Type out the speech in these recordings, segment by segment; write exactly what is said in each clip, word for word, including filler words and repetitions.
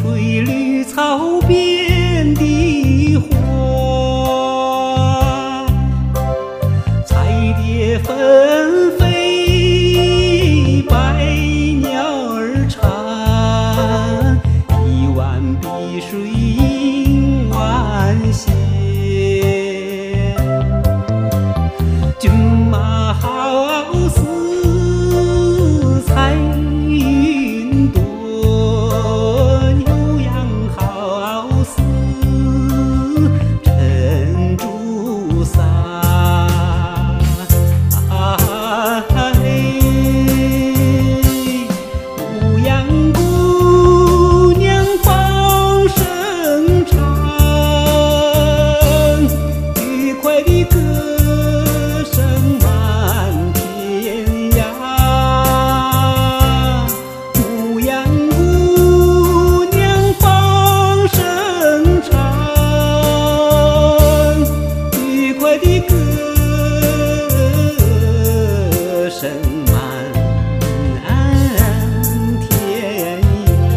翠绿草边的花，彩蝶纷飞，百鸟儿唱，一湾碧水映晚霞。骏马好似彩云朵，牛羊好似珍珠撒。牧羊姑娘放声唱，愉快的歌声满天涯。牧羊姑娘放声唱，愉快的歌声满天涯。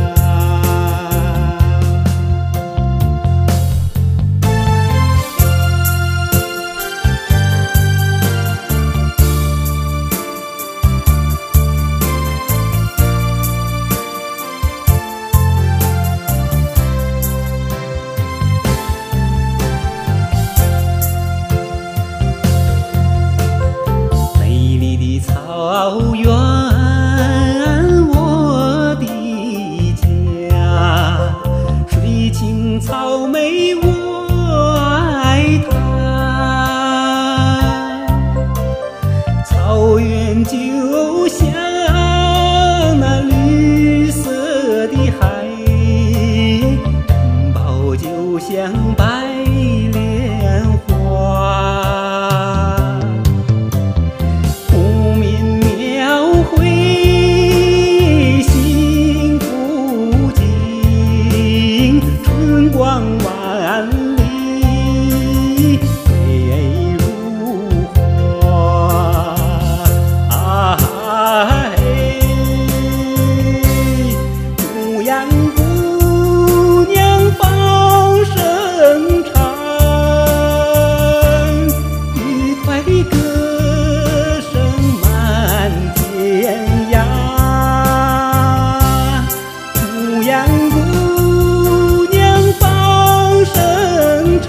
美丽的草原，我的家，水青草美我爱它。草原就像那绿色的海，城堡就像白莲花。牧民描绘幸福景，春光万里，美如画。嘿，牧羊姑娘放声唱，愉快的歌声满天涯。牧羊姑娘放声唱，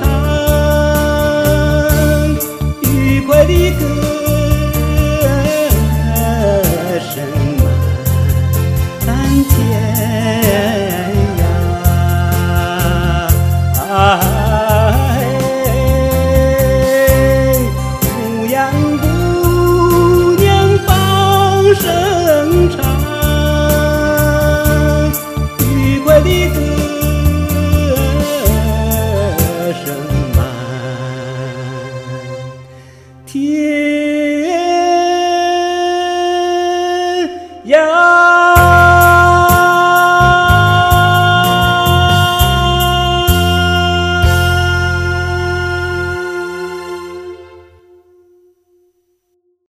愉快的歌声满天